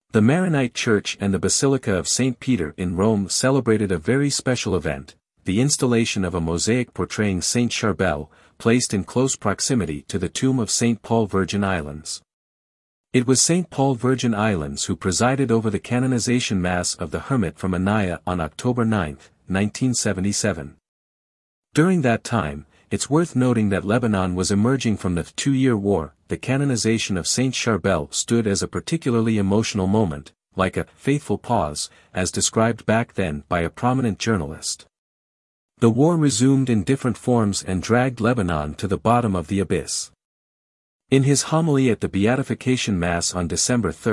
The Maronite Church and the Basilica of St. Peter in Rome celebrated a very special event, the installation of a mosaic portraying Saint Charbel, placed in close proximity to the tomb of St. Paul Virgin Islands. It was St. Paul Virgin Islands who presided over the canonization Mass of the Hermit from Anaya on October 9, 1977. During that time, it's worth noting that Lebanon was emerging from the 2-year war. The canonization of Saint Charbel stood as a particularly emotional moment, like a faithful pause, as described back then by a prominent journalist. The war resumed in different forms and dragged Lebanon to the bottom of the abyss. In his homily at the Beatification Mass on December 3,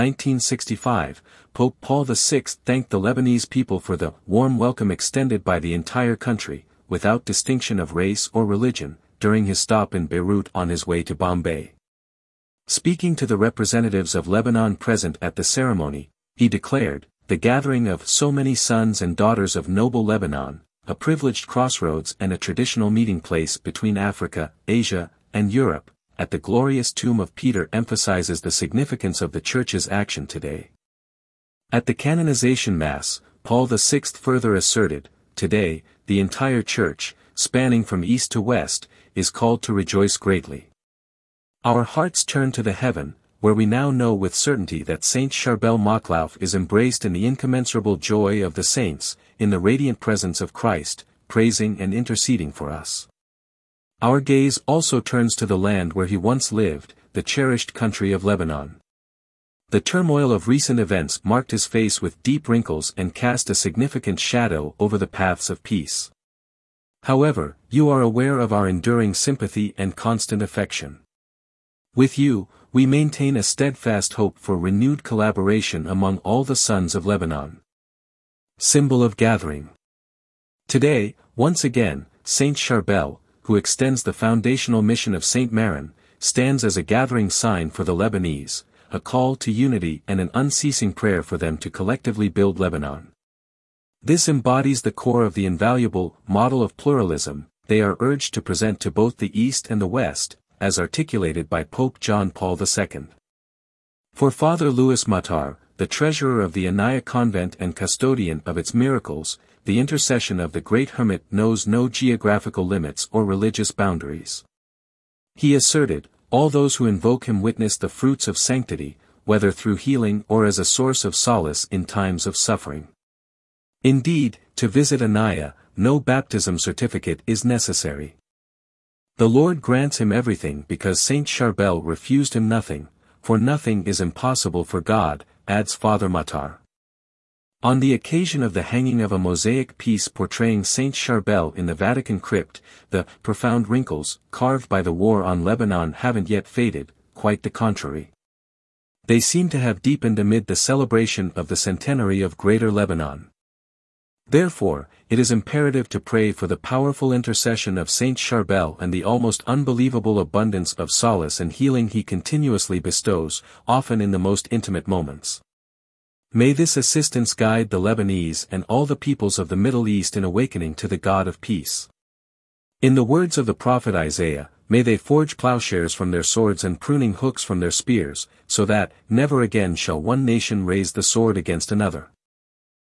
1965, Pope Paul VI thanked the Lebanese people for the warm welcome extended by the entire country, without distinction of race or religion, during his stop in Beirut on his way to Bombay. Speaking to the representatives of Lebanon present at the ceremony, he declared, "The gathering of so many sons and daughters of noble Lebanon, a privileged crossroads and a traditional meeting place between Africa, Asia, and Europe, at the glorious tomb of Peter emphasizes the significance of the Church's action today." At the canonization Mass, Paul VI further asserted, "Today, the entire Church, spanning from east to west, is called to rejoice greatly. Our hearts turn to the heaven, where we now know with certainty that Saint Charbel Machlouf is embraced in the incommensurable joy of the saints, in the radiant presence of Christ, praising and interceding for us. Our gaze also turns to the land where he once lived, the cherished country of Lebanon. The turmoil of recent events marked his face with deep wrinkles and cast a significant shadow over the paths of peace. However, you are aware of our enduring sympathy and constant affection. With you, we maintain a steadfast hope for renewed collaboration among all the sons of Lebanon. Symbol of gathering. Today, once again, Saint Charbel, who extends the foundational mission of Saint Maron, stands as a gathering sign for the Lebanese, a call to unity and an unceasing prayer for them to collectively build Lebanon. This embodies the core of the invaluable model of pluralism they are urged to present to both the East and the West, as articulated by Pope John Paul II. For Father Louis Matar, the treasurer of the Anaya convent and custodian of its miracles, the intercession of the Great Hermit knows no geographical limits or religious boundaries. He asserted, "All those who invoke him witness the fruits of sanctity, whether through healing or as a source of solace in times of suffering." Indeed, to visit Anaya, no baptism certificate is necessary. The Lord grants him everything because Saint Charbel refused him nothing, for nothing is impossible for God, adds Father Matar. On the occasion of the hanging of a mosaic piece portraying Saint Charbel in the Vatican crypt, the profound wrinkles, carved by the war on Lebanon haven't yet faded, quite the contrary. They seem to have deepened amid the celebration of the centenary of Greater Lebanon. Therefore, it is imperative to pray for the powerful intercession of Saint Charbel and the almost unbelievable abundance of solace and healing he continuously bestows, often in the most intimate moments. May this assistance guide the Lebanese and all the peoples of the Middle East in awakening to the God of peace. In the words of the prophet Isaiah, may they forge plowshares from their swords and pruning hooks from their spears, so that, never again shall one nation raise the sword against another.